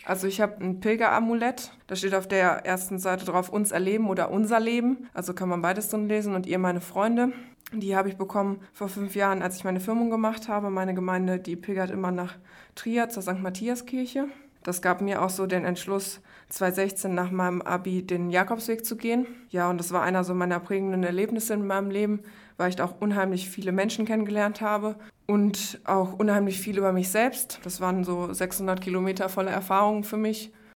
Also ich habe ein Pilgeramulett, da steht auf der ersten Seite drauf, uns erleben oder unser Leben. Also kann man beides drin lesen und ihr meine Freunde. Die habe ich bekommen vor 5 Jahren, als ich meine Firmung gemacht habe. Meine Gemeinde, die pilgert immer nach Trier zur St. Matthiaskirche. Das gab mir auch so den Entschluss, 2016 nach meinem Abi den Jakobsweg zu gehen. Ja, und das war einer so meiner prägenden Erlebnisse in meinem Leben, weil ich da auch unheimlich viele Menschen kennengelernt habe und auch unheimlich viel über mich selbst. Das waren so 600 Kilometer voller Erfahrungen für mich.